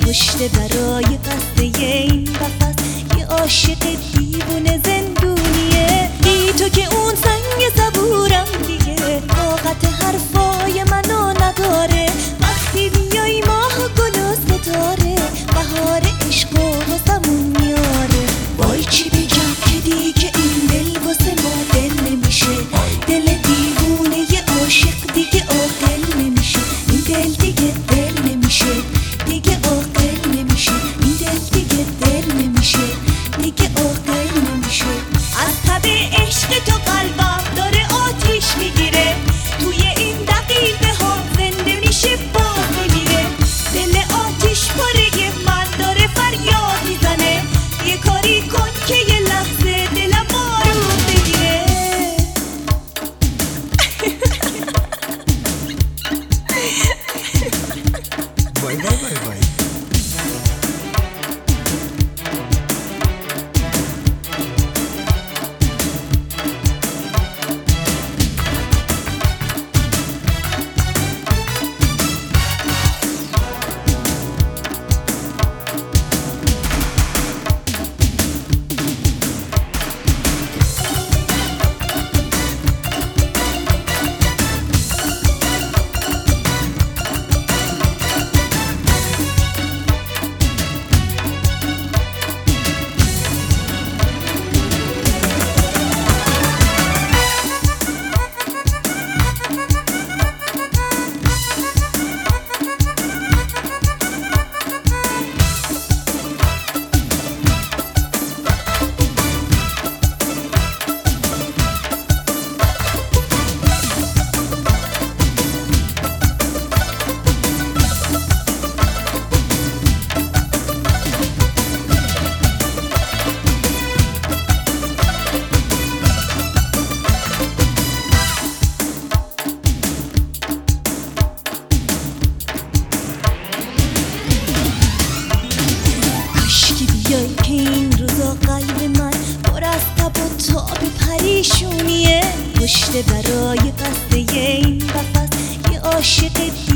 کشته برای قصد این قفس. یه عاشق دیوونه زندونیه، بی تو که اون سنگ صبورم دیگه طاقت حرفای منو نداره. وقتی بیای ماه گل و ستاره، بهار عشق و واسمون میاره. وای چی بگم که دیگه این دل واسه ما دل نمیشه، دل دیوونه یه عاشق دیگه عاقل نمیشه. این دل دیگه دل نمیشه، دیگه عاقل نمیشه. این دل دیگه دل نمیشه، دیگه عاقل نمیشه. از تب عشق تو قلبم داره آتیش میگیره، توی این دقیقه ها زنده میشه باز میمیره. دل آتیش پاره من داره فریاد میزنه، یه کاری کن که یه لحظه دلم آروم بگیره. وای وای وای وای. بیای که این روزا قلب من پر از تب و تاب پریشونیه. کشته برای قصد این قفس یه عاشق